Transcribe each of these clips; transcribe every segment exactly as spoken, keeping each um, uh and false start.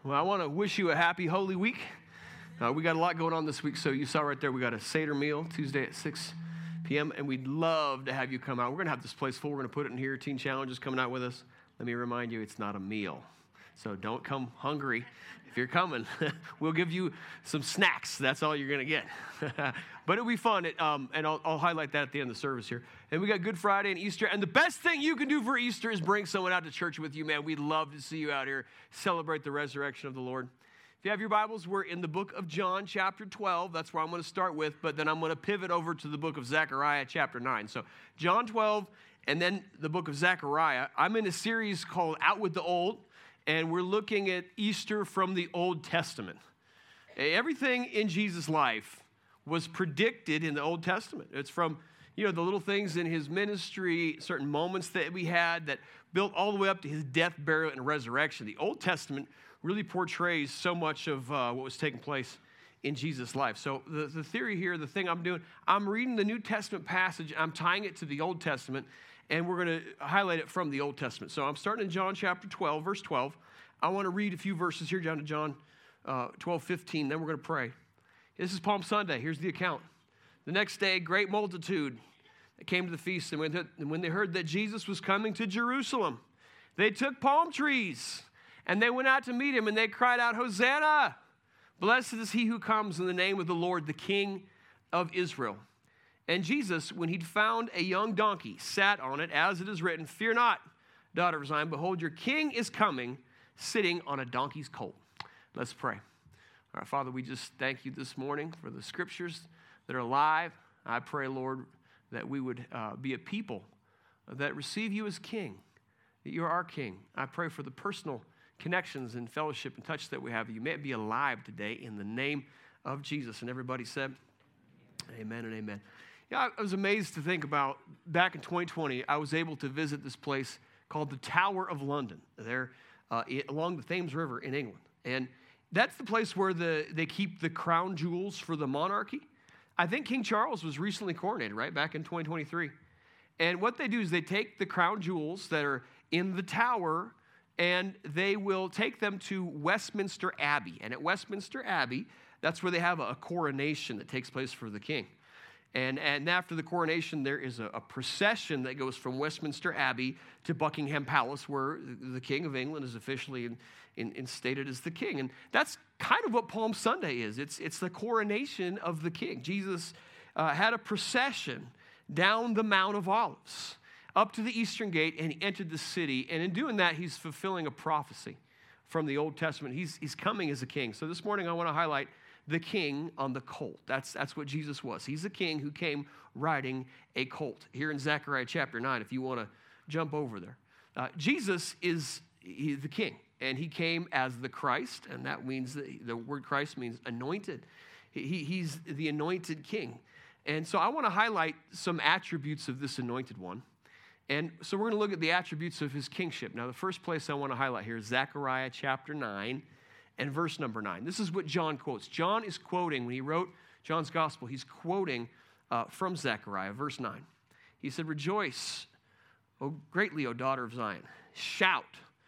Well, I want to wish you a happy Holy Week. Uh, we got a lot going on this week, so you saw right there we got a Seder meal Tuesday at six p.m., and we'd love to have you come out. We're going to have this place full. We're going to put it in here. Teen Challenge is coming out with us. Let me remind you, it's not a meal, so don't come hungry. If you're coming, we'll give you some snacks. That's all you're going to get. But it'll be fun, it, um, and I'll, I'll highlight that at the end of the service here. And we got Good Friday and Easter, and the best thing you can do for Easter is bring someone out to church with you, man. We'd love to see you out here celebrate the resurrection of the Lord. If you have your Bibles, we're in the book of John, chapter twelve. That's where I'm going to start with, but then I'm going to pivot over to the book of Zechariah, chapter nine. So John twelve, and then the book of Zechariah. I'm in a series called Out with the Old, and we're looking at Easter from the Old Testament. Everything in Jesus' life was predicted in the Old Testament. It's from, you know, the little things in his ministry, certain moments that we had that built all the way up to his death, burial, and resurrection. The Old Testament really portrays so much of uh, what was taking place in Jesus' life. So the, the theory here, the thing I'm doing, I'm reading the New Testament passage, I'm tying it to the Old Testament, and we're going to highlight it from the Old Testament. So I'm starting in John chapter twelve, verse twelve. I want to read a few verses here down to John uh, twelve, fifteen, then we're going to pray. This is Palm Sunday. Here's the account. The next day, great multitude came to the feast, and when they heard that Jesus was coming to Jerusalem, they took palm trees, and they went out to meet him, and they cried out, Hosanna! Blessed is he who comes in the name of the Lord, the King of Israel. And Jesus, when he'd found a young donkey, sat on it, as it is written, Fear not, daughter of Zion, behold, your king is coming, sitting on a donkey's colt. Let's pray. All right, Father, we just thank you this morning for the scriptures that are alive. I pray, Lord, that we would uh, be a people that receive you as king, that you're our king. I pray for the personal connections and fellowship and touch that we have. You may be alive today in the name of Jesus. And everybody said, amen and amen. Yeah, I was amazed to think about back in twenty twenty, I was able to visit this place called the Tower of London, there uh, along the Thames River in England. And that's the place where the, they keep the crown jewels for the monarchy. I think King Charles was recently coronated, right, back in twenty twenty-three. And what they do is they take the crown jewels that are in the tower, and they will take them to Westminster Abbey. And at Westminster Abbey, that's where they have a coronation that takes place for the king. And, and after the coronation, there is a, a procession that goes from Westminster Abbey to Buckingham Palace, where the King of England is officially in, in, instated as the king. And that's kind of what Palm Sunday is. It's, it's the coronation of the king. Jesus uh, had a procession down the Mount of Olives, up to the eastern gate, and he entered the city. And in doing that, he's fulfilling a prophecy from the Old Testament. He's, he's coming as a king. So this morning, I want to highlight the king on the colt. That's, that's what Jesus was. He's a king who came riding a colt. Here in Zechariah chapter nine, if you want to jump over there. Uh, Jesus is he, the king, and he came as the Christ, and that means, that the word Christ means anointed. He, he's the anointed king. And so I want to highlight some attributes of this anointed one. And so we're going to look at the attributes of his kingship. Now, the first place I want to highlight here is Zechariah chapter nine and verse number nine. This is what John quotes. John is quoting, when he wrote John's gospel, he's quoting uh, from Zechariah, verse nine. He said, Rejoice, O greatly, O daughter of Zion. Shout.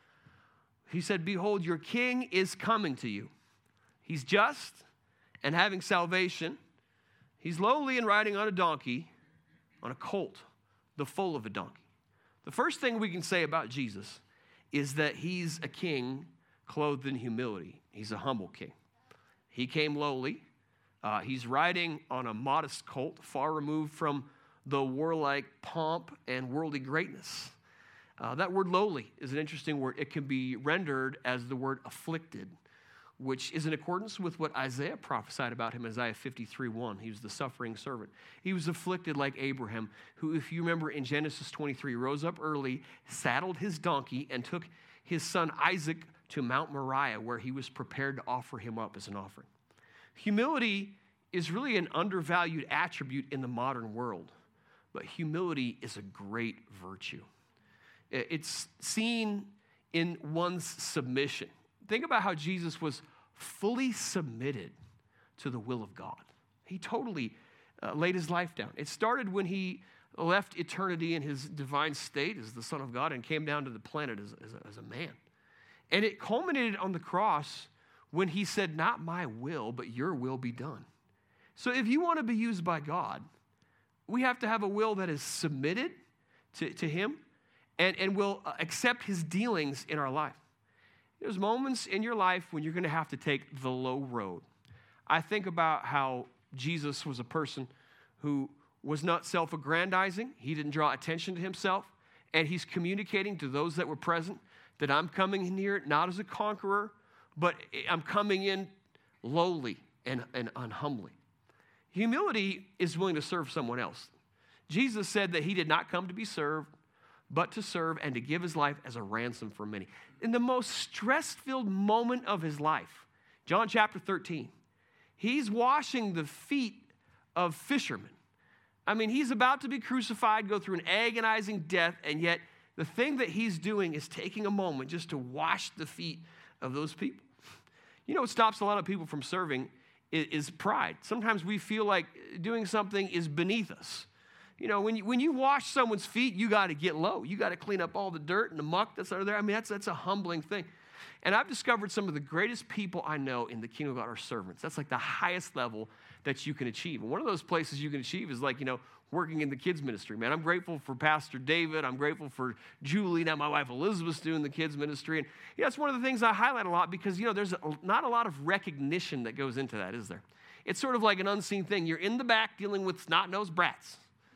He said, Behold, your king is coming to you. He's just and having salvation. He's lowly and riding on a donkey, on a colt, the foal of a donkey. The first thing we can say about Jesus is that he's a king clothed in humility. He's a humble king. He came lowly. Uh, he's riding on a modest colt, far removed from the warlike pomp and worldly greatness. Uh, that word lowly is an interesting word. It can be rendered as the word afflicted, which is in accordance with what Isaiah prophesied about him in Isaiah fifty-three one. He was the suffering servant. He was afflicted like Abraham, who, if you remember in Genesis twenty-three, rose up early, saddled his donkey, and took his son Isaac to Mount Moriah, where he was prepared to offer him up as an offering. Humility is really an undervalued attribute in the modern world, but humility is a great virtue. It's seen in one's submission. Think about how Jesus was fully submitted to the will of God. He totally uh, laid his life down. It started when he left eternity in his divine state as the Son of God and came down to the planet as, as, a, as a man. And it culminated on the cross when he said, not my will, but your will be done. So if you want to be used by God, we have to have a will that is submitted to, to him and, and will accept his dealings in our life. There's moments in your life when you're going to have to take the low road. I think about how Jesus was a person who was not self-aggrandizing. He didn't draw attention to himself. And he's communicating to those that were present that I'm coming in here not as a conqueror, but I'm coming in lowly and, and, and humbly. Humility is willing to serve someone else. Jesus said that he did not come to be served, but to serve and to give his life as a ransom for many. In the most stress-filled moment of his life, John chapter thirteen, he's washing the feet of fishermen. I mean, he's about to be crucified, go through an agonizing death, and yet the thing that he's doing is taking a moment just to wash the feet of those people. You know what stops a lot of people from serving is, is pride. Sometimes we feel like doing something is beneath us. You know, when you, when you wash someone's feet, you got to get low. You got to clean up all the dirt and the muck that's under there. I mean, that's, that's a humbling thing. And I've discovered some of the greatest people I know in the kingdom of God are servants. That's like the highest level that you can achieve. And one of those places you can achieve is like, you know, working in the kids ministry, man. I'm grateful for Pastor David. I'm grateful for Julie. Now my wife Elizabeth's doing the kids ministry. And yeah, that's one of the things I highlight a lot because, you know, there's a, not a lot of recognition that goes into that, is there? It's sort of like an unseen thing. You're in the back dealing with snot-nosed brats.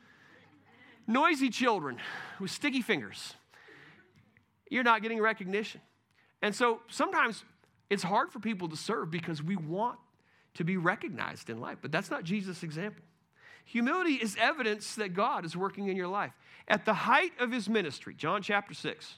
Noisy children with sticky fingers. You're not getting recognition. And so sometimes it's hard for people to serve because we want to be recognized in life. But that's not Jesus' example. Humility is evidence that God is working in your life. At the height of his ministry, John chapter six,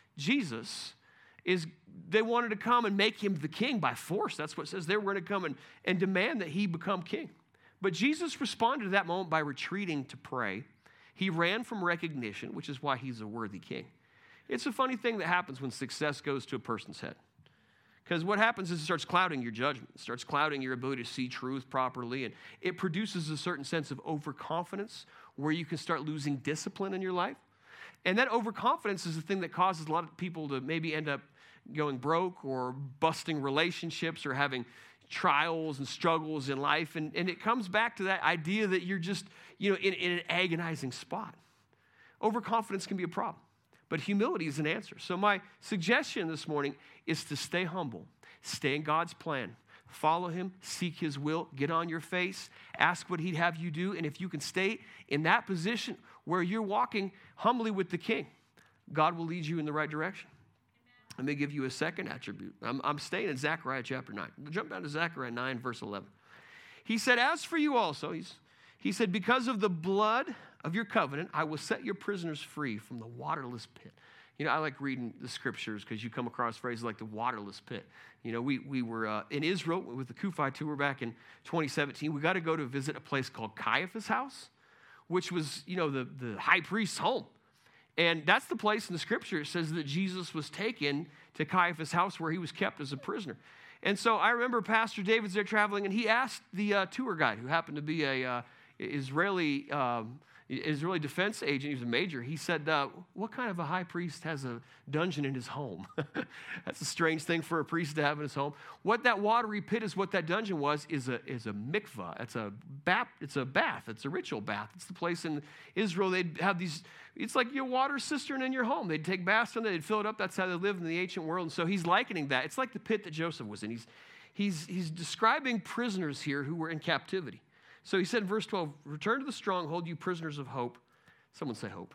Jesus is, they wanted to come and make him the king by force. That's what it says. They were going to come and, and demand that he become king. But Jesus responded to that moment by retreating to pray. He ran from recognition, which is why he's a worthy king. It's a funny thing that happens when success goes to a person's head. Because what happens is it starts clouding your judgment. It starts clouding your ability to see truth properly. And it produces a certain sense of overconfidence where you can start losing discipline in your life. And that overconfidence is the thing that causes a lot of people to maybe end up going broke or busting relationships or having trials and struggles in life. And, and it comes back to that idea that you're just, you know, in, in an agonizing spot. Overconfidence can be a problem. But humility is an answer. So my suggestion this morning is to stay humble, stay in God's plan, follow him, seek his will, get on your face, ask what he'd have you do. And if you can stay in that position where you're walking humbly with the king, God will lead you in the right direction. Let me give you a second attribute. I'm, I'm staying in Zechariah chapter nine. Jump down to Zechariah nine, verse eleven. He said, as for you also, he's, he said, because of the blood of your covenant, I will set your prisoners free from the waterless pit. You know, I like reading the scriptures because you come across phrases like the waterless pit. You know, we, we were uh, in Israel with the Kufi tour back in twenty seventeen. We got to go to visit a place called Caiaphas' house, which was, you know, the, the high priest's home. And that's the place in the scripture it says that Jesus was taken to Caiaphas' house where he was kept as a prisoner. And so I remember Pastor David's there traveling, and he asked the uh, tour guide, who happened to be a uh, Israeli um, Israeli defense agent, he was a major, he said, uh, what kind of a high priest has a dungeon in his home? That's a strange thing for a priest to have in his home. What that watery pit is, what that dungeon was, is a is a mikvah. It's a, bath, it's a bath. It's a ritual bath. It's the place in Israel, they'd have these, it's like your water cistern in your home. They'd take baths in it, they'd fill it up. That's how they lived in the ancient world. And so he's likening that. It's like the pit that Joseph was in. He's, he's, he's describing prisoners here who were in captivity. So he said in verse twelve, return to the stronghold, you prisoners of hope. Someone say hope.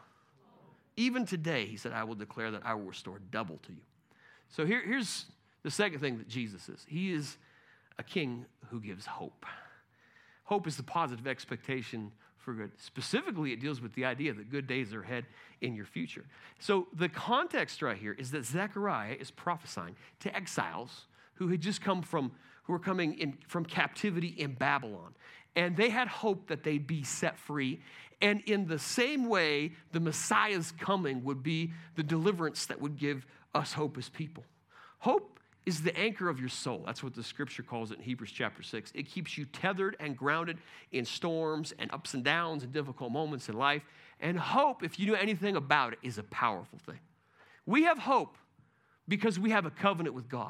Even today, he said, I will declare that I will restore double to you. So here, here's the second thing that Jesus is. He is a king who gives hope. Hope is the positive expectation for good. Specifically, it deals with the idea that good days are ahead in your future. So the context right here is that Zechariah is prophesying to exiles who had just come from, who were coming in from captivity in Babylon. And they had hope that they'd be set free. And in the same way, the Messiah's coming would be the deliverance that would give us hope as people. Hope is the anchor of your soul. That's what the scripture calls it in Hebrews chapter six. It keeps you tethered and grounded in storms and ups and downs and difficult moments in life. And hope, if you know anything about it, is a powerful thing. We have hope because we have a covenant with God.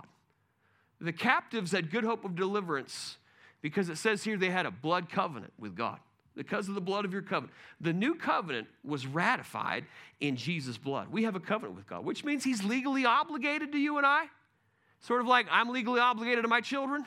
The captives had good hope of deliverance because it says here they had a blood covenant with God. Because of the blood of your covenant. The new covenant was ratified in Jesus' blood. We have a covenant with God, which means he's legally obligated to you and I. Sort of like I'm legally obligated to my children.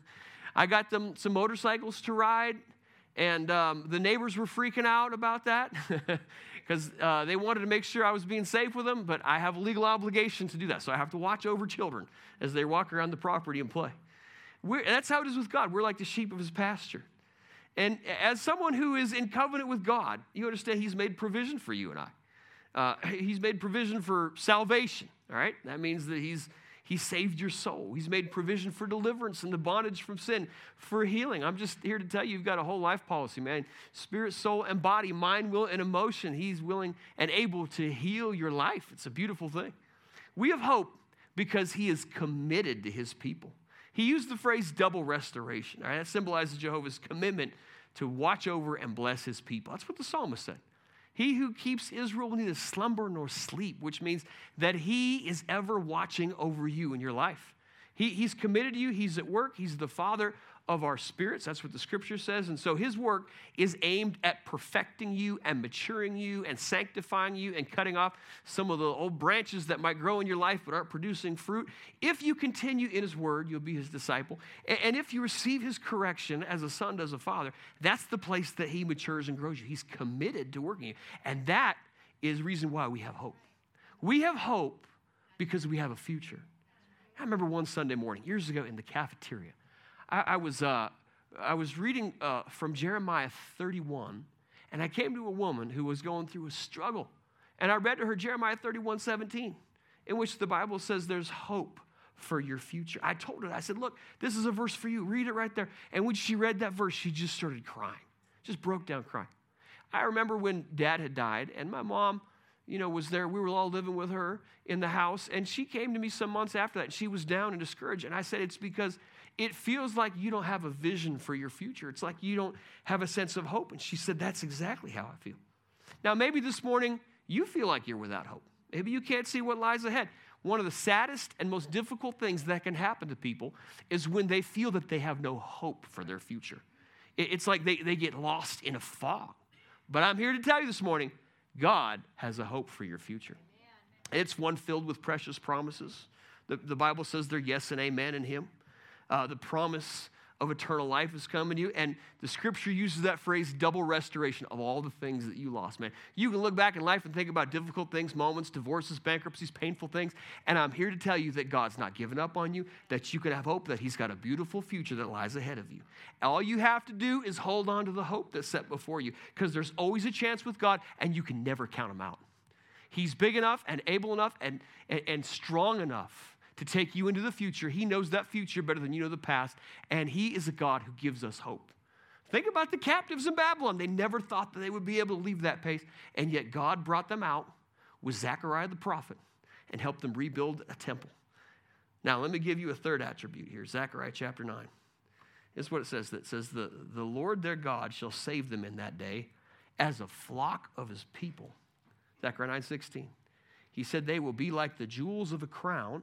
I got them some motorcycles to ride, and um, the neighbors were freaking out about that because uh, they wanted to make sure I was being safe with them, but I have a legal obligation to do that. So I have to watch over children as they walk around the property and play. We're, that's how it is with God. We're like the sheep of his pasture. And as someone who is in covenant with God, you understand he's made provision for you and I. Uh, he's made provision for salvation, all right? That means that he's he saved your soul. He's made provision for deliverance and the bondage from sin, for healing. I'm just here to tell you, you've got a whole life policy, man. Spirit, soul, and body, mind, will, and emotion. He's willing and able to heal your life. It's a beautiful thing. We have hope because he is committed to his people. He used the phrase double restoration. All right? That symbolizes Jehovah's commitment to watch over and bless his people. That's what the psalmist said. He who keeps Israel will neither slumber nor sleep, which means that he is ever watching over you in your life. He, he's committed to you. He's at work. He's the father of our spirits. That's what the scripture says. And so his work is aimed at perfecting you and maturing you and sanctifying you and cutting off some of the old branches that might grow in your life but aren't producing fruit. If you continue in his word, you'll be his disciple. And, and if you receive his correction as a son does a father, that's the place that he matures and grows you. He's committed to working you. And that is the reason why we have hope. We have hope because we have a future. I remember one Sunday morning, years ago in the cafeteria, I, I was uh, I was reading uh, from Jeremiah thirty-one, and I came to a woman who was going through a struggle. And I read to her Jeremiah thirty-one seventeen, in which the Bible says there's hope for your future. I told her, I said, look, this is a verse for you. Read it right there. And when she read that verse, she just started crying, just broke down crying. I remember when Dad had died, and my mom, you know, was there. We were all living with her in the house, and she came to me some months after that, and she was down and discouraged. And I said, it's because it feels like you don't have a vision for your future. It's like you don't have a sense of hope. And she said, that's exactly how I feel. Now, maybe this morning you feel like you're without hope. Maybe you can't see what lies ahead. One of the saddest and most difficult things that can happen to people is when they feel that they have no hope for their future. It's like they, they get lost in a fog. But I'm here to tell you this morning, God has a hope for your future. It's one filled with precious promises. The, the Bible says they're yes and amen in him. Uh, the promise of eternal life is coming to you. And the scripture uses that phrase, double restoration of all the things that you lost, man. You can look back in life and think about difficult things, moments, divorces, bankruptcies, painful things. And I'm here to tell you that God's not given up on you, that you can have hope, that he's got a beautiful future that lies ahead of you. All you have to do is hold on to the hope that's set before you, because there's always a chance with God, and you can never count him out. He's big enough and able enough and, and, and strong enough to take you into the future. He knows that future better than you know the past, and he is a God who gives us hope. Think about the captives in Babylon. They never thought that they would be able to leave that place, and yet God brought them out with Zechariah the prophet and helped them rebuild a temple. Now, let me give you a third attribute here, Zechariah chapter nine. This is what it says. It says, the, the Lord their God shall save them in that day as a flock of his people. Zechariah nine sixteen. He said, they will be like the jewels of a crown,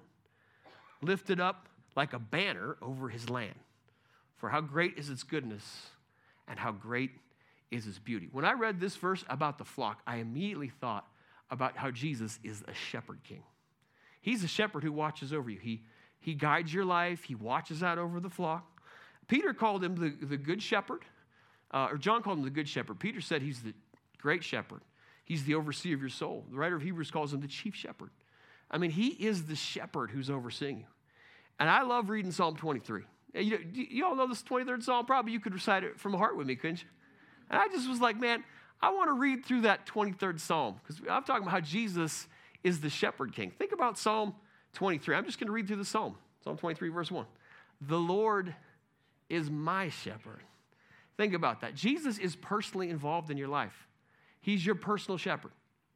lifted up like a banner over his land. For how great is its goodness, and how great is his beauty. When I read this verse about the flock, I immediately thought about how Jesus is a shepherd king. He's a shepherd who watches over you. He, he guides your life. He watches out over the flock. Peter called him the, the good shepherd, uh, or John called him the good shepherd. Peter said he's the great shepherd. He's the overseer of your soul. The writer of Hebrews calls him the chief shepherd. I mean, he is the shepherd who's overseeing you. And I love reading Psalm twenty-three. You, you all know this twenty-third Psalm. Probably you could recite it from heart with me, couldn't you? And I just was like, man, I want to read through that twenty-third Psalm, because I'm talking about how Jesus is the shepherd king. Think about Psalm twenty-three. I'm just going to read through the Psalm. Psalm twenty-three, verse one. The Lord is my shepherd. Think about that. Jesus is personally involved in your life. He's your personal shepherd.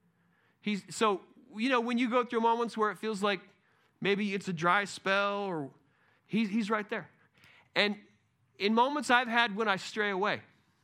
He's so, you know, when you go through moments where it feels like maybe it's a dry spell, or he's, he's right there. And in moments I've had when I stray away,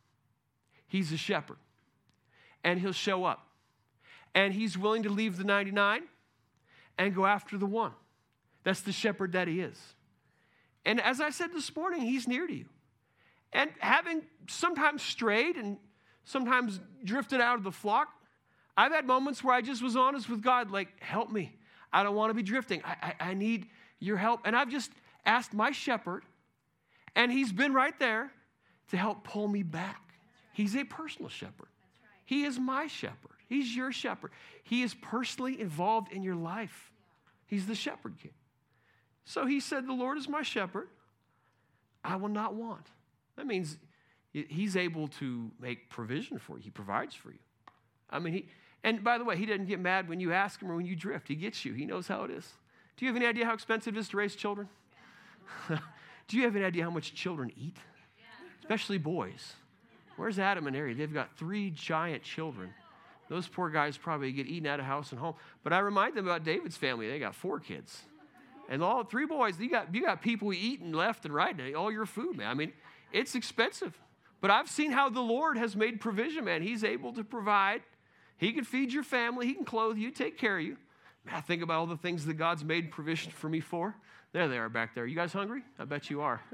he's a shepherd. And he'll show up. And he's willing to leave the ninety-nine and go after the one. That's the shepherd that he is. And as I said this morning, he's near to you. And having sometimes strayed and sometimes drifted out of the flock, I've had moments where I just was honest with God, like, help me. I don't want to be drifting. I, I, I need your help. And I've just asked my shepherd, and he's been right there to help pull me back. He's a personal shepherd. He is my shepherd. He's your shepherd. He is personally involved in your life. He's the shepherd king. So he said, the Lord is my shepherd. I will not want. That means he's able to make provision for you. He provides for you. I mean, he, and by the way, he doesn't get mad when you ask him or when you drift. He gets you. He knows how it is. Do you have any idea how expensive it is to raise children? Do you have any idea how much children eat? Especially boys. Where's Adam and Ari? They've got three giant children. Those poor guys probably get eaten out of house and home. But I remind them about David's family. They got four kids. And all three boys, you got, you got people eating left and right, all your food, man. I mean, it's expensive. But I've seen how the Lord has made provision, man. He's able to provide. He can feed your family. He can clothe you, take care of you. Man, I think about all the things that God's made provision for me for. There they are back there. You guys hungry? I bet you are.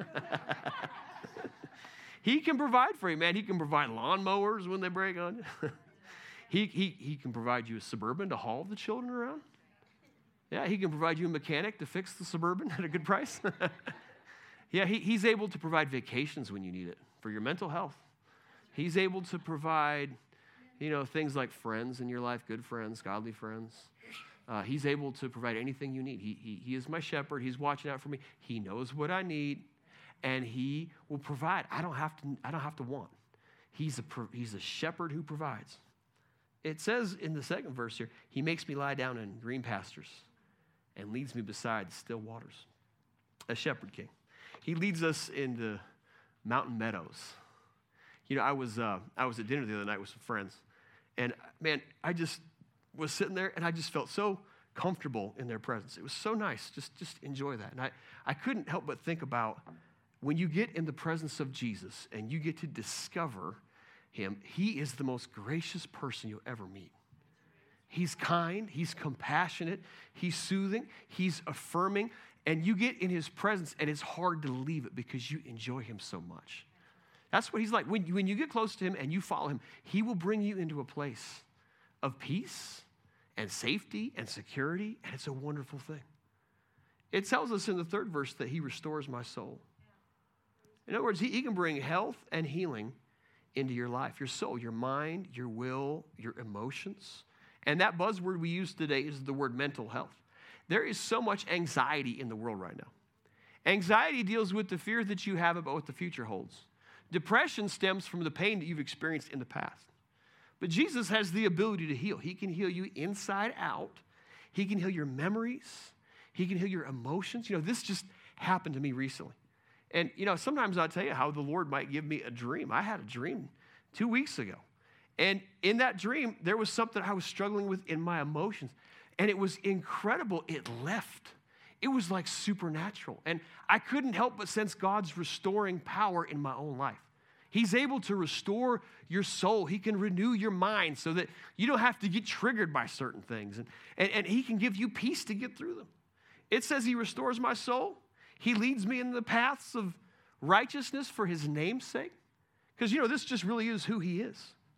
He can provide for you, man. He can provide lawnmowers when they break on you. he, he, he can provide you a Suburban to haul the children around. Yeah, he can provide you a mechanic to fix the Suburban at a good price. Yeah, he, he's able to provide vacations when you need it for your mental health. He's able to provide, you know, things like friends in your life, good friends, godly friends. Uh, he's able to provide anything you need. He, he, he is my shepherd. He's watching out for me. He knows what I need, and he will provide. I don't have to, I don't have to want. He's a, he's a shepherd who provides. It says in the second verse here, he makes me lie down in green pastures and leads me beside still waters. A shepherd king. He leads us into mountain meadows. You know, I was uh, I was at dinner the other night with some friends, and man, I just was sitting there, and I just felt so comfortable in their presence. It was so nice. Just, just enjoy that. And I, I couldn't help but think about when you get in the presence of Jesus and you get to discover him, he is the most gracious person you'll ever meet. He's kind, he's compassionate, he's soothing, he's affirming, and you get in his presence, and it's hard to leave it because you enjoy him so much. That's what he's like. When you, when you get close to him and you follow him, he will bring you into a place of peace and safety and security, and it's a wonderful thing. It tells us in the third verse that he restores my soul. In other words, he, he can bring health and healing into your life, your soul, your mind, your will, your emotions. And that buzzword we use today is the word mental health. There is so much anxiety in the world right now. Anxiety deals with the fear that you have about what the future holds. Depression stems from the pain that you've experienced in the past. But Jesus has the ability to heal. He can heal you inside out. He can heal your memories. He can heal your emotions. You know, this just happened to me recently. And, you know, sometimes I'll tell you how the Lord might give me a dream. I had a dream two weeks ago. And in that dream, there was something I was struggling with in my emotions. And it was incredible. It left. It was like supernatural. And I couldn't help but sense God's restoring power in my own life. He's able to restore your soul. He can renew your mind so that you don't have to get triggered by certain things. And, and, and he can give you peace to get through them. It says he restores my soul. He leads me in the paths of righteousness for his name's sake. Because, you know, this just really is who he is.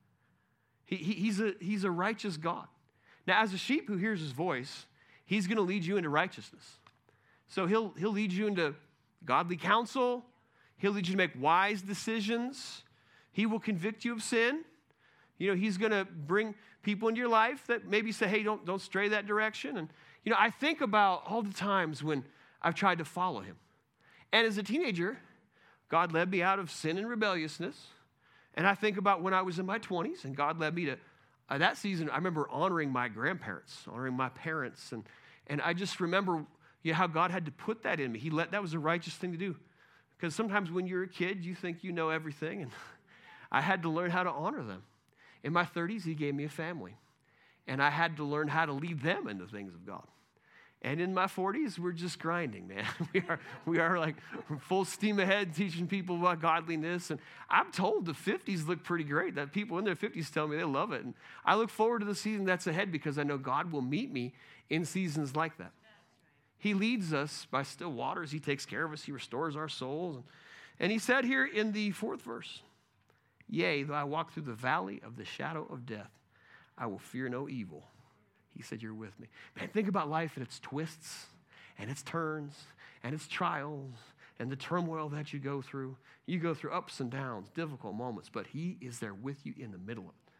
He, he, he's, a, he's a righteous God. Now, as a sheep who hears his voice, he's going to lead you into righteousness. So he'll, he'll lead you into godly counsel. He'll lead you to make wise decisions. He will convict you of sin. You know, he's going to bring people into your life that maybe say, hey, don't, don't stray that direction. And, you know, I think about all the times when I've tried to follow him. And as a teenager, God led me out of sin and rebelliousness. And I think about when I was in my twenties and God led me to, uh, that season, I remember honoring my grandparents, honoring my parents. And, and I just remember you know, how God had to put that in me. He let, that was a righteous thing to do. Because sometimes when you're a kid, you think you know everything. And I had to learn how to honor them. In my thirties, he gave me a family. And I had to learn how to lead them in the things of God. And in my forties, we're just grinding, man. We are, we are like full steam ahead teaching people about godliness. And I'm told the fifties look pretty great. That people in their fifties tell me they love it. And I look forward to the season that's ahead because I know God will meet me in seasons like that. He leads us by still waters. He takes care of us. He restores our souls. And he said here in the fourth verse, yea, though I walk through the valley of the shadow of death, I will fear no evil. He said, you're with me. Man, think about life and its twists and its turns and its trials and the turmoil that you go through. You go through ups and downs, difficult moments, but he is there with you in the middle of it.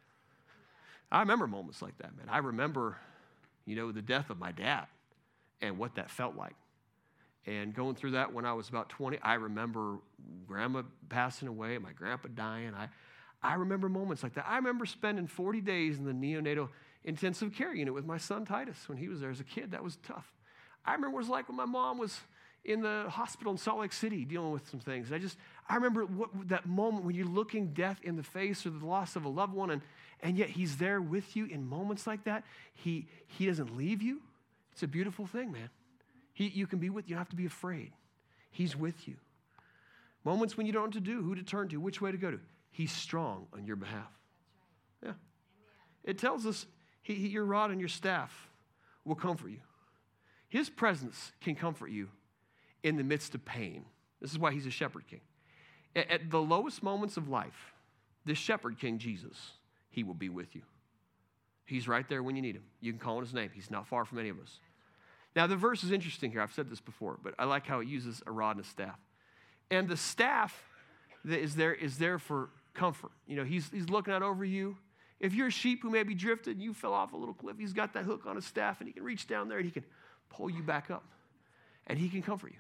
I remember moments like that, man. I remember, you know, the death of my dad and what that felt like. And going through that when I was about twenty, I remember grandma passing away, my grandpa dying. I, I remember moments like that. I remember spending forty days in the neonatal intensive care unit with my son Titus when he was there as a kid. That was tough. I remember what it was like when my mom was in the hospital in Salt Lake City dealing with some things. I just, I remember what, that moment when you're looking death in the face or the loss of a loved one, and, and yet he's there with you in moments like that. He, he doesn't leave you. It's a beautiful thing, man. He, you can be with you. You don't have to be afraid. He's with you. Moments when you don't know what to do, who to turn to, which way to go to. He's strong on your behalf. Yeah. It tells us he, he, your rod and your staff will comfort you. His presence can comfort you in the midst of pain. This is why he's a shepherd king. At, at the lowest moments of life, this shepherd king, Jesus, he will be with you. He's right there when you need him. You can call on his name. He's not far from any of us. Now, the verse is interesting here. I've said this before, but I like how it uses a rod and a staff. And the staff that is there is there for comfort. You know, he's, he's looking out over you. If you're a sheep who maybe drifted and you fell off a little cliff, he's got that hook on his staff, and he can reach down there and he can pull you back up, and he can comfort you.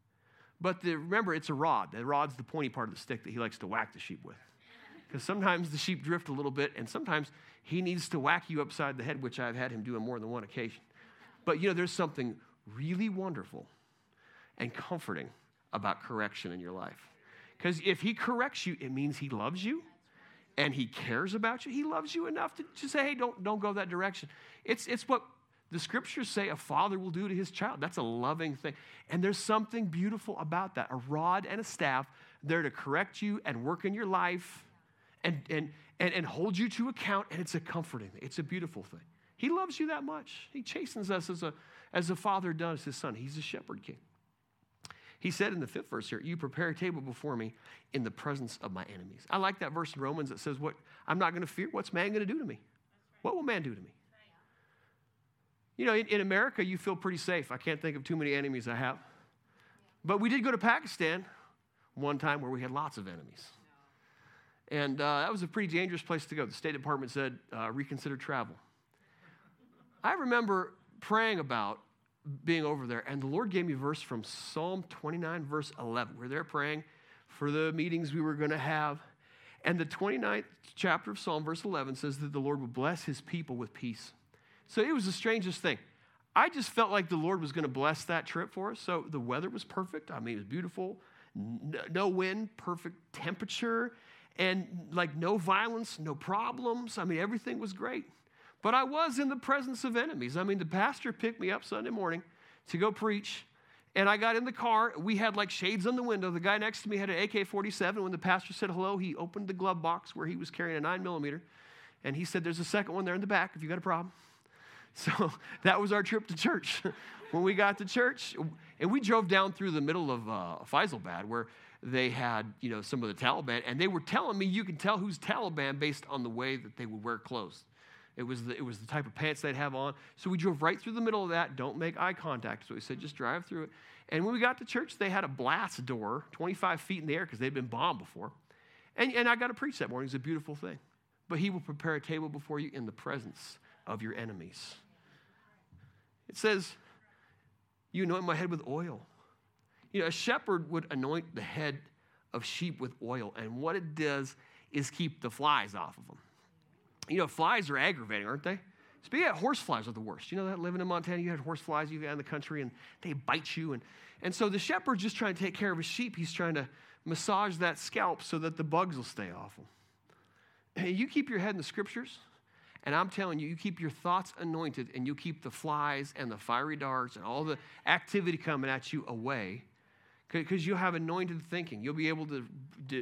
But the, remember, it's a rod. The rod's the pointy part of the stick that he likes to whack the sheep with. Because sometimes the sheep drift a little bit, and sometimes he needs to whack you upside the head, which I've had him do on more than one occasion. But, you know, there's something really wonderful and comforting about correction in your life. Because if he corrects you, it means he loves you and he cares about you. He loves you enough to just say, hey, don't, don't go that direction. It's, it's what the scriptures say a father will do to his child. That's a loving thing. And there's something beautiful about that. A rod and a staff there to correct you and work in your life and, and, and, and hold you to account. And it's a comforting thing. It's a beautiful thing. He loves you that much. He chastens us as a, as a father does his son. He's a shepherd king. He said in the fifth verse here, you prepare a table before me in the presence of my enemies. I like that verse in Romans that says, "What I'm not going to fear. What's man going to do to me? What will man do to me?" You know, in, in America, you feel pretty safe. I can't think of too many enemies I have. But we did go to Pakistan one time where we had lots of enemies. And uh, that was a pretty dangerous place to go. The State Department said, uh, reconsider travel. I remember praying about being over there, and the Lord gave me a verse from Psalm twenty-nine, verse eleven. We're there praying for the meetings we were going to have. And the twenty-ninth chapter of Psalm, verse eleven, says that the Lord will bless his people with peace. So it was the strangest thing. I just felt like the Lord was going to bless that trip for us. So the weather was perfect. I mean, it was beautiful. No wind, perfect temperature, and like no violence, no problems. I mean, everything was great. But I was in the presence of enemies. I mean, the pastor picked me up Sunday morning to go preach, and I got in the car. We had like shades on the window. The guy next to me had an A K forty-seven. When the pastor said hello, he opened the glove box where he was carrying a nine millimeter, and he said, there's a second one there in the back if you got a problem. So that was our trip to church. When we got to church, and we drove down through the middle of uh, Faisalabad where they had, you know, some of the Taliban, and they were telling me you can tell who's Taliban based on the way that they would wear clothes. It was, the, it was the type of pants they'd have on. So we drove right through the middle of that. Don't make eye contact. So we said, just drive through it. And when we got to church, they had a blast door twenty-five feet in the air because they'd been bombed before. And, and I got to preach that morning. It's a beautiful thing. But he will prepare a table before you in the presence of your enemies. It says, you anoint my head with oil. You know, a shepherd would anoint the head of sheep with oil. And what it does is keep the flies off of them. You know, flies are aggravating, aren't they? Speaking of horse flies are the worst. You know that living in Montana, you had horse flies you had in the country, and they bite you. And, and so the shepherd's just trying to take care of his sheep. He's trying to massage that scalp so that the bugs will stay off him. And you keep your head in the scriptures, and I'm telling you, you keep your thoughts anointed, and you keep the flies and the fiery darts and all the activity coming at you away, because you'll have anointed thinking. You'll be able to, to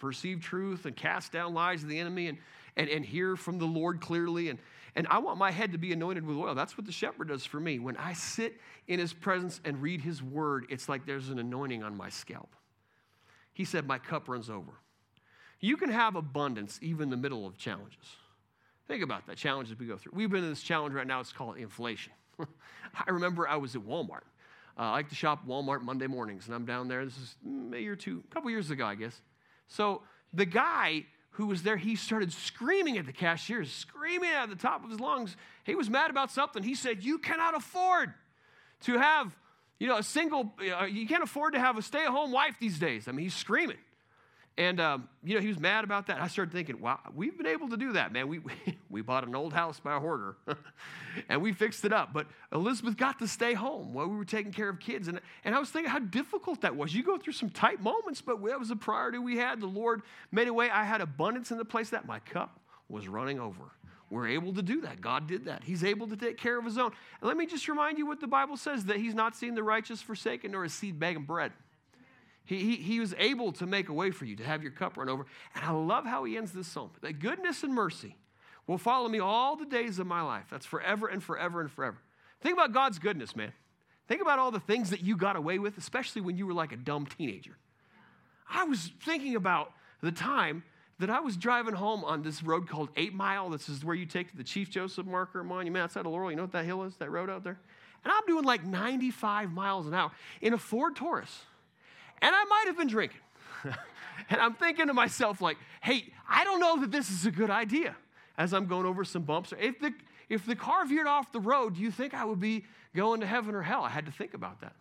perceive truth and cast down lies of the enemy and, and, and hear from the Lord clearly. And, and I want my head to be anointed with oil. That's what the shepherd does for me. When I sit in his presence and read his word, it's like there's an anointing on my scalp. He said, my cup runs over. You can have abundance even in the middle of challenges. Think about that, challenges we go through. We've been in this challenge right now. It's called inflation. I remember I was at Walmart. Uh, I like to shop at Walmart Monday mornings, and I'm down there. This is a year or two, a couple years ago, I guess. So the guy who was there, he started screaming at the cashiers, screaming at the top of his lungs. He was mad about something. He said, you cannot afford to have, you know, a single, uh, you can't afford to have a stay-at-home wife these days. I mean, he's screaming. And, um, you know, he was mad about that. I started thinking, wow, we've been able to do that, man. We we, we bought an old house by a hoarder, and we fixed it up. But Elizabeth got to stay home while we were taking care of kids. And, and I was thinking how difficult that was. You go through some tight moments, but that was a priority we had. The Lord made a way. I had abundance in the place that my cup was running over. We're able to do that. God did that. He's able to take care of his own. And let me just remind you what the Bible says, that he's not seen the righteous forsaken nor his seed begging bread. He, he, he was able to make a way for you to have your cup run over. And I love how he ends this psalm. That goodness and mercy will follow me all the days of my life. That's forever and forever and forever. Think about God's goodness, man. Think about all the things that you got away with, especially when you were like a dumb teenager. I was thinking about the time that I was driving home on this road called Eight Mile. This is where you take to the Chief Joseph Marker Monument outside of Laurel. You know what that hill is, that road out there? And I'm doing like ninety-five miles an hour in a Ford Taurus. And I might have been drinking. And I'm thinking to myself like, hey, I don't know that this is a good idea as I'm going over some bumps. If the, if the car veered off the road, do you think I would be going to heaven or hell? I had to think about that.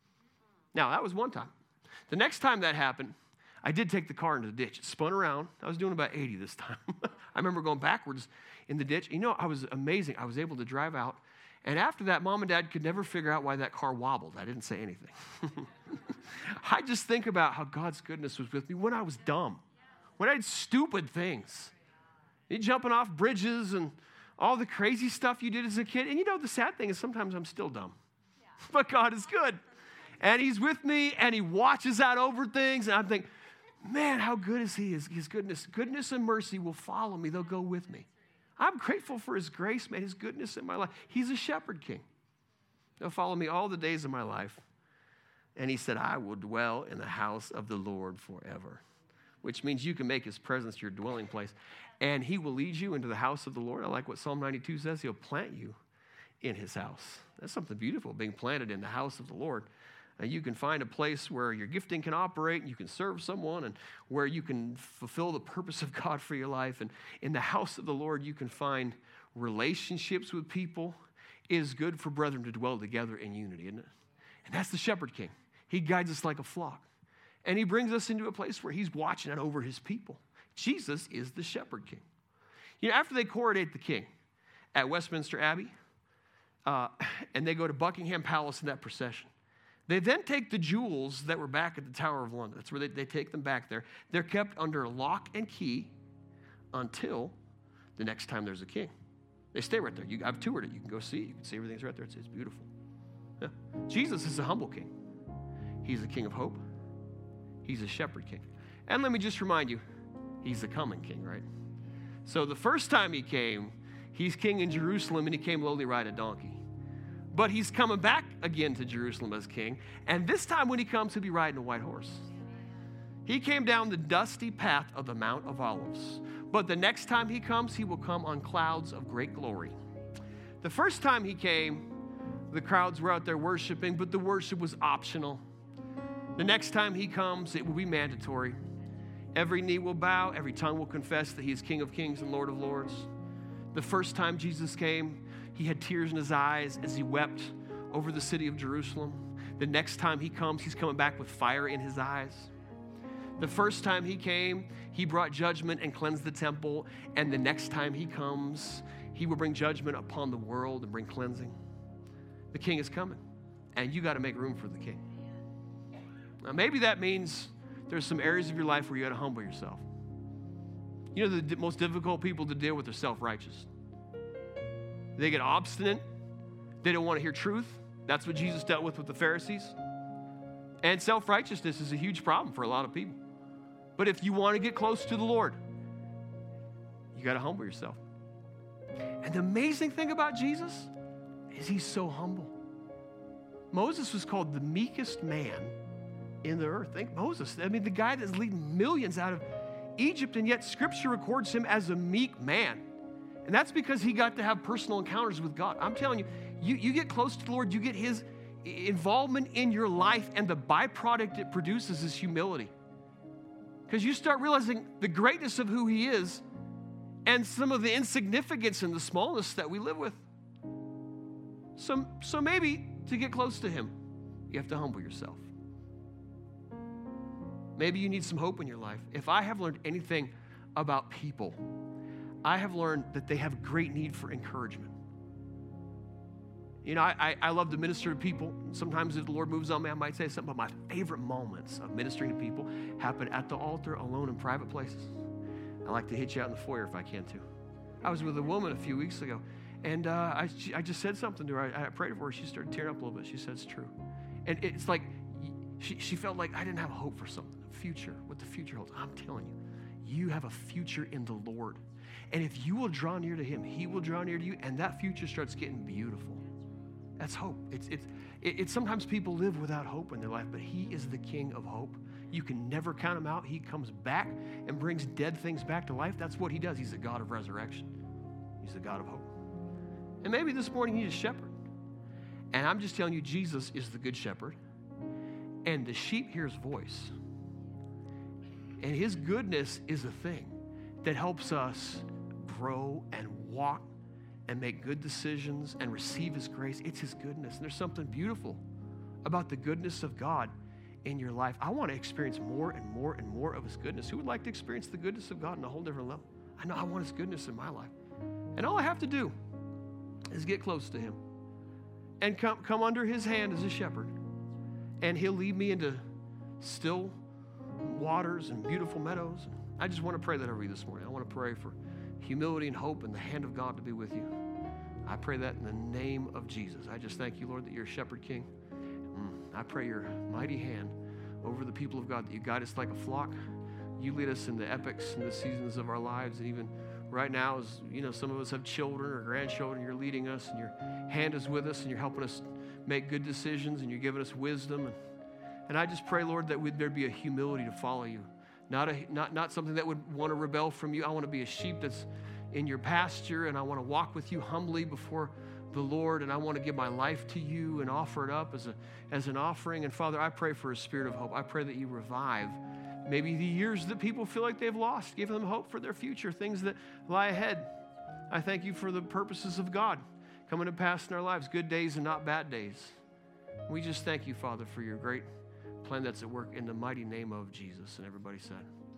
Now, that was one time. The next time that happened, I did take the car into the ditch. It spun around. I was doing about eighty this time. I remember going backwards in the ditch. You know, I was amazing. I was able to drive out. And after that, Mom and Dad could never figure out why that car wobbled. I didn't say anything. I just think about how God's goodness was with me when I was dumb, when I did stupid things. You jumping off bridges and all the crazy stuff you did as a kid. And you know, the sad thing is sometimes I'm still dumb. Yeah. But God is good. And he's with me, and he watches out over things. And I'm thinking, man, how good is he? His, his goodness, goodness and mercy will follow me. They'll go with me. I'm grateful for his grace, man, his goodness in my life. He's a shepherd king. He'll follow me all the days of my life. And he said, I will dwell in the house of the Lord forever, which means you can make his presence your dwelling place. And he will lead you into the house of the Lord. I like what Psalm ninety-two says. He'll plant you in his house. That's something beautiful, being planted in the house of the Lord. And you can find a place where your gifting can operate, and you can serve someone, and where you can fulfill the purpose of God for your life. And in the house of the Lord, you can find relationships with people. It is good for brethren to dwell together in unity, isn't it? And that's the shepherd king. He guides us like a flock. And he brings us into a place where he's watching out over his people. Jesus is the shepherd king. You know, after they coronate the king at Westminster Abbey, uh, and they go to Buckingham Palace in that procession, they then take the jewels that were back at the Tower of London. That's where they, they take them back there. They're kept under lock and key until the next time there's a king. They stay right there. You, I've toured it. You can go see it. You can see everything's right there. It's, it's beautiful. Yeah. Jesus is a humble king. He's the king of hope. He's a shepherd king. And let me just remind you, he's the coming king, right? So the first time he came, he's king in Jerusalem, and he came lowly riding a donkey. But he's coming back again to Jerusalem as king. And this time when he comes, he'll be riding a white horse. He came down the dusty path of the Mount of Olives. But the next time he comes, he will come on clouds of great glory. The first time he came, the crowds were out there worshiping, but the worship was optional. The next time he comes, it will be mandatory. Every knee will bow, every tongue will confess that he is King of kings and Lord of lords. The first time Jesus came, he had tears in his eyes as he wept over the city of Jerusalem. The next time he comes, he's coming back with fire in his eyes. The first time he came, he brought judgment and cleansed the temple. And the next time he comes, he will bring judgment upon the world and bring cleansing. The king is coming, and you got to make room for the king. Now, maybe that means there's some areas of your life where you got to humble yourself. You know, the d- most difficult people to deal with are self-righteous. They get obstinate. They don't want to hear truth. That's what Jesus dealt with with the Pharisees. And self-righteousness is a huge problem for a lot of people. But if you want to get close to the Lord, you got to humble yourself. And the amazing thing about Jesus is he's so humble. Moses was called the meekest man in the earth. Think Moses. I mean, the guy that's leading millions out of Egypt, and yet Scripture records him as a meek man. And that's because he got to have personal encounters with God. I'm telling you, you, you get close to the Lord, you get his involvement in your life, and the byproduct it produces is humility. Because you start realizing the greatness of who he is and some of the insignificance and the smallness that we live with. So, so maybe to get close to him, you have to humble yourself. Maybe you need some hope in your life. If I have learned anything about people, I have learned that they have great need for encouragement. You know, I, I love to minister to people. Sometimes if the Lord moves on me, I might say something, but my favorite moments of ministering to people happen at the altar, alone in private places. I like to hit you out in the foyer if I can too. I was with a woman a few weeks ago, and uh, I, she, I just said something to her. I, I prayed for her. She started tearing up a little bit. She said, it's true. And it's like she, she felt like I didn't have hope for something, a future, what the future holds. I'm telling you, you have a future in the Lord. And if you will draw near to him, he will draw near to you, and that future starts getting beautiful. That's hope. It's, it's, it's sometimes people live without hope in their life, but he is the King of hope. You can never count him out. He comes back and brings dead things back to life. That's what he does. He's the God of resurrection. He's the God of hope. And maybe this morning you need a shepherd. And I'm just telling you, Jesus is the good shepherd. And the sheep hear his voice. And his goodness is a thing that helps us grow and walk and make good decisions and receive his grace. It's his goodness. And there's something beautiful about the goodness of God in your life. I want to experience more and more and more of his goodness. Who would like to experience the goodness of God on a whole different level? I know I want his goodness in my life. And all I have to do is get close to him and come, come under his hand as a shepherd. And he'll lead me into still waters and beautiful meadows. I just want to pray that over you this morning. I want to pray for humility and hope and the hand of God to be with you. I pray that in the name of Jesus. I just thank you, Lord, that you're a shepherd king. I pray your mighty hand over the people of God, that you guide us like a flock. You lead us in the epics and the seasons of our lives. And even right now, as you know, some of us have children or grandchildren, you're leading us and your hand is with us and you're helping us make good decisions and you're giving us wisdom. And, and I just pray, Lord, that there'd be a humility to follow you. Not, a, not, not something that would want to rebel from you. I want to be a sheep that's in your pasture, and I want to walk with you humbly before the Lord, and I want to give my life to you and offer it up as, a, as an offering. And Father, I pray for a spirit of hope. I pray that you revive maybe the years that people feel like they've lost. Give them hope for their future, things that lie ahead. I thank you for the purposes of God coming to pass in our lives, good days and not bad days. We just thank you, Father, for your great plan that's at work in the mighty name of Jesus. And everybody said,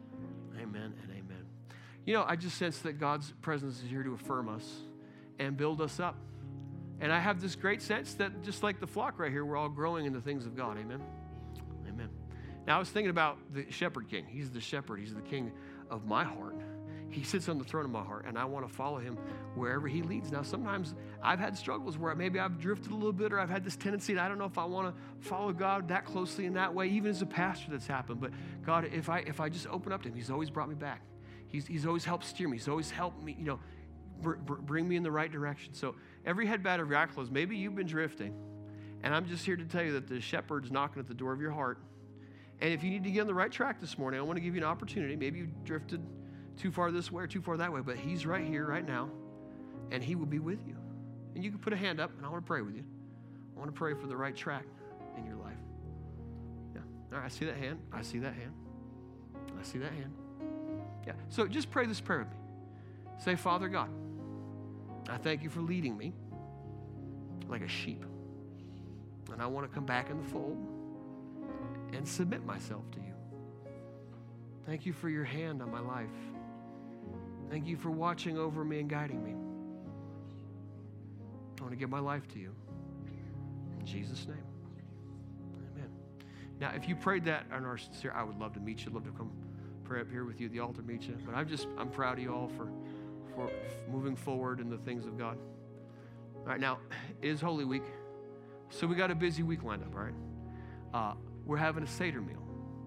amen and amen. You know, I just sense that God's presence is here to affirm us and build us up. And I have this great sense that just like the flock right here, we're all growing in the things of God. Amen. Amen. Now, I was thinking about the shepherd king. He's the shepherd. He's the king of my heart. He sits on the throne of my heart, and I want to follow him wherever he leads. Now, sometimes I've had struggles where maybe I've drifted a little bit, or I've had this tendency, and I don't know if I want to follow God that closely in that way, even as a pastor that's happened. But God, if I if I just open up to him, he's always brought me back. He's, he's always helped steer me. He's always helped me, you know, br- br- bring me in the right direction. So every head bowed, every eye closed. Maybe you've been drifting, and I'm just here to tell you that the shepherd's knocking at the door of your heart. And if you need to get on the right track this morning, I want to give you an opportunity. Maybe you drifted too far this way or too far that way, but he's right here, right now, and he will be with you. And you can put a hand up, and I want to pray with you. I want to pray for the right track in your life. Yeah. All right, I see that hand. I see that hand. I see that hand. Yeah. So just pray this prayer with me. Say, Father God, I thank you for leading me like a sheep. And I want to come back in the fold and submit myself to you. Thank you for your hand on my life. Thank you for watching over me and guiding me. I want to give my life to you. In Jesus' name. Amen. Now, if you prayed that and are sincere, I would love to meet you. I'd love to come pray up here with you at the altar, meet you. But I'm just, I'm proud of you all for, for moving forward in the things of God. All right, now, it is Holy Week. So we got a busy week lined up, all right? Uh, we're having a Seder meal.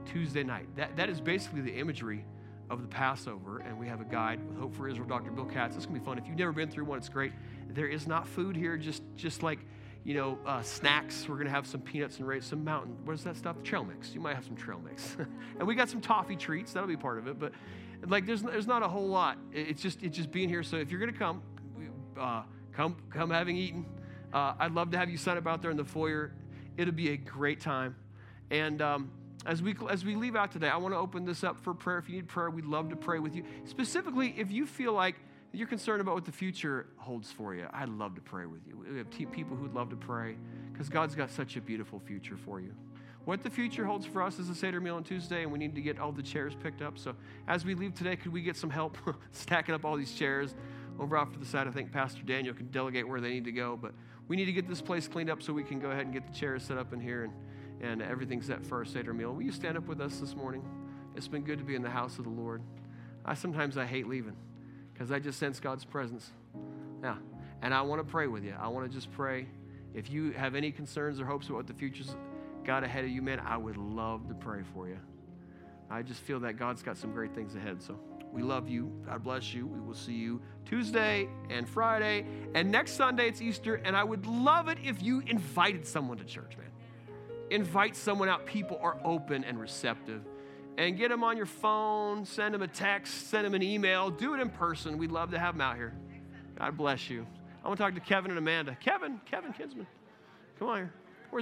Tuesday night. That, that is basically the imagery of the Passover, and we have a guide with Hope for Israel, Doctor Bill Katz. It's going to be fun. If you've never been through one, it's great. There is not food here, just just like, you know, uh, snacks. We're going to have some peanuts and raisins, some mountain, what is that stuff? Trail mix. You might have some trail mix. And we got some toffee treats. That'll be part of it. But, like, there's there's not a whole lot. It's just it's just being here. So if you're going to come, uh, come, come having eaten. Uh, I'd love to have you sign up out there in the foyer. It'll be a great time. And um, as we as we leave out today, I want to open this up for prayer. If you need prayer, we'd love to pray with you. Specifically, if you feel like you're concerned about what the future holds for you, I'd love to pray with you. We have te- people who'd love to pray because God's got such a beautiful future for you. What the future holds for us is a Seder meal on Tuesday, and we need to get all the chairs picked up. So as we leave today, could we get some help stacking up all these chairs over off to the side? I think Pastor Daniel can delegate where they need to go, but we need to get this place cleaned up so we can go ahead and get the chairs set up in here and, and everything set for our Seder meal. Will you stand up with us this morning? It's been good to be in the house of the Lord. I sometimes I hate leaving because I just sense God's presence. Yeah, and I want to pray with you. I want to just pray. If you have any concerns or hopes about what the future's got ahead of you, man, I would love to pray for you. I just feel that God's got some great things ahead. So we love you. God bless you. We will see you Tuesday and Friday. And next Sunday, it's Easter. And I would love it if you invited someone to church, man. Invite someone out. People are open and receptive. And get them on your phone. Send them a text. Send them an email. Do it in person. We'd love to have them out here. God bless you. I want to talk to Kevin and Amanda. Kevin, Kevin Kinsman. Come on here.